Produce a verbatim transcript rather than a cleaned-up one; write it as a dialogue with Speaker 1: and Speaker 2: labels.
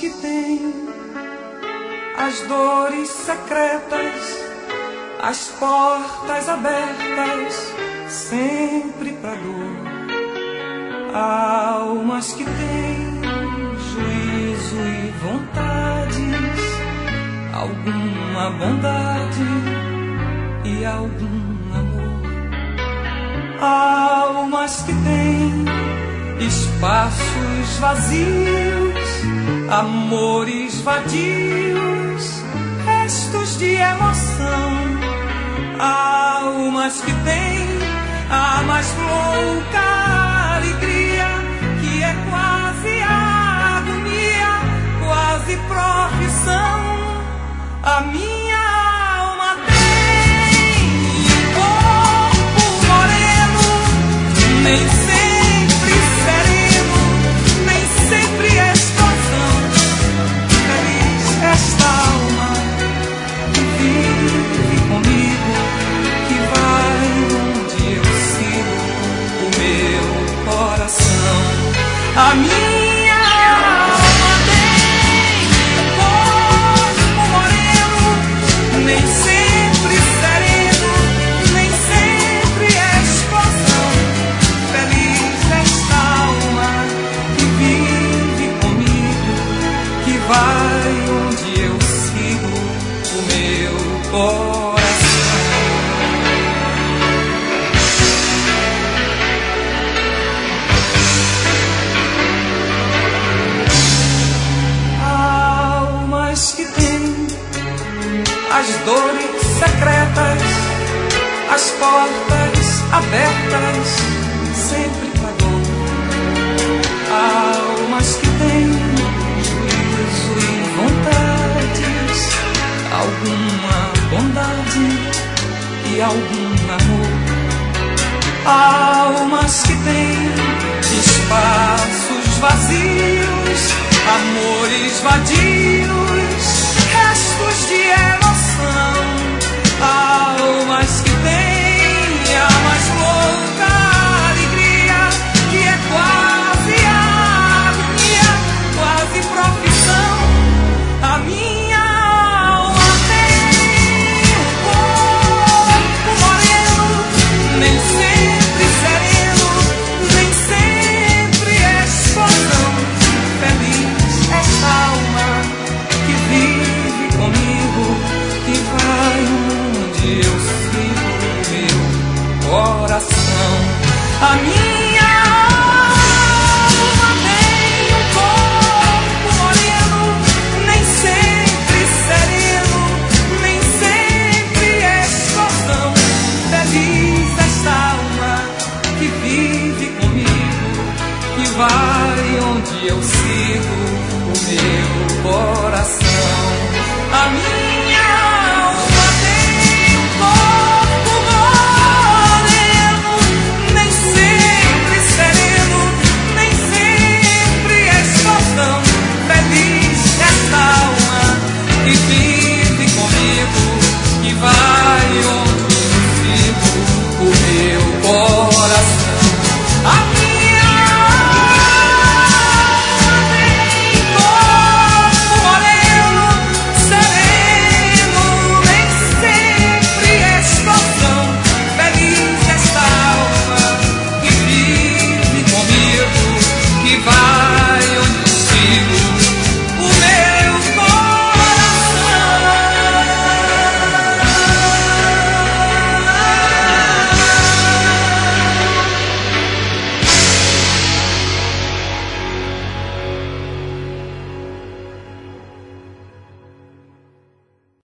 Speaker 1: que têm as dores secretas, as portas abertas, sempre pra dor. Almas que têm juízo e vontades, alguma bondade e algum amor. Almas que têm espaços vazios, amores vadios, restos de emoção. Almas que têm a mais louca alegria, que é quase agonia, quase profissão. A minha alma tem um corpo moreno, nem sempre sereno, nem sempre explosão. Feliz esta alma que vive comigo, que vai onde eu sigo o meu coração. A minha alma tem um corpo moreno, nem sempre sereno, nem sempre explosão. Feliz esta alma que vive comigo, que vai onde eu sigo o meu coração. Almas que têm as dores secretas, as portas abertas, sempre pra dor. Almas que têm juízo e vontades, alguma bondade e algum amor. Almas que têm espaços vazios, amores vadios, restos de emoção. Almas que têm a mais louca alegria, que é quase agonia, quase profissão. A minha alma tem um corpo moreno, nem sempre sereno, nem sempre explosão. Feliz esta alma que vive comigo, que vai onde eu sigo o meu coração. A minha alma tem um corpo moreno, nem sempre sereno, nem sempre explosão. Feliz esta alma que vive comigo, que vai onde eu sigo o meu coração. A minha